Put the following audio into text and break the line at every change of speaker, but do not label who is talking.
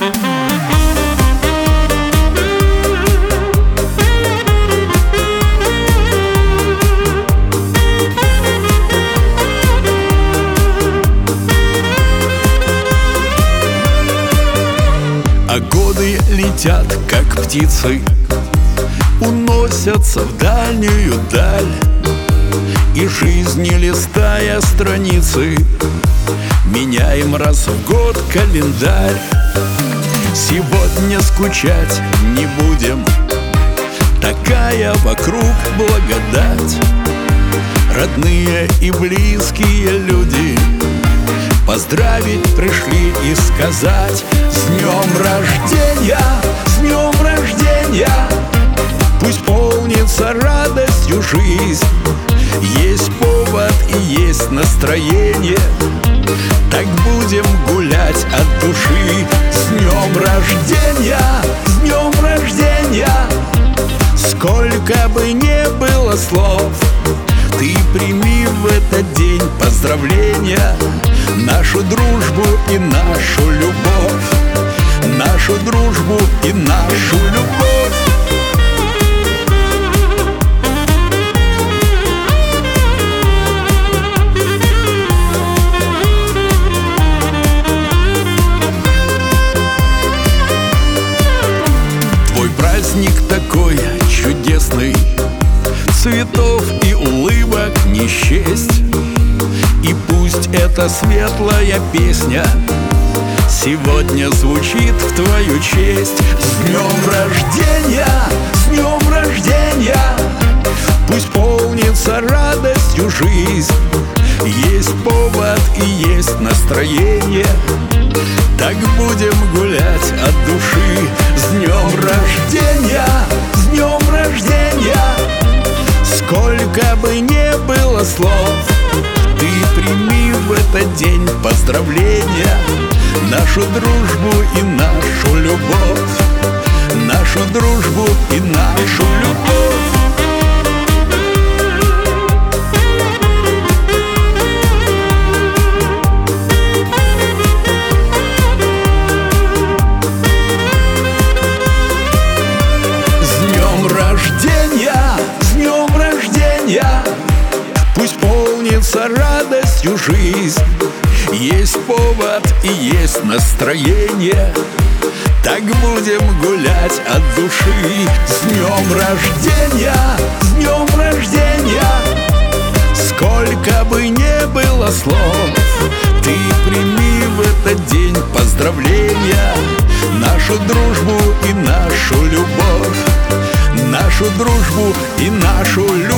А годы летят, как птицы, уносятся в дальнюю даль. И жизни, листая страницы, меняем раз в год календарь. Сегодня скучать не будем, такая вокруг благодать. Родные и близкие люди поздравить пришли и сказать: с днем рождения, с днем рождения! Пусть полнится радостью жизнь. Есть повод и есть настроение, так будем гулять от души. С днем рождения, с днем рождения! Сколько бы ни было слов, ты прими в этот день поздравления, нашу дружбу и нашу любовь, нашу дружбу и нашу любовь. Твой праздник такой чудесный, цветов и улыбок не счесть. И пусть эта светлая песня сегодня звучит в твою честь. С днем рождения, с днем рождения! Пусть полнится радостью жизнь. Есть повод и есть настроение, так будем гулять от души. С днем рождения, с днем рождения! Сколько бы ни было слов, ты прими в этот день поздравления, нашу дружбу и нашу любовь, нашу дружбу и нашу любовь. С днем рождения! Пусть полнится радостью жизнь. Есть повод и есть настроение, так будем гулять от души. С днем рождения, с днем рождения! Сколько бы ни было слов, ты прими в этот день поздравления, нашу дружбу и нашу любовь, нашу дружбу и нашу любовь.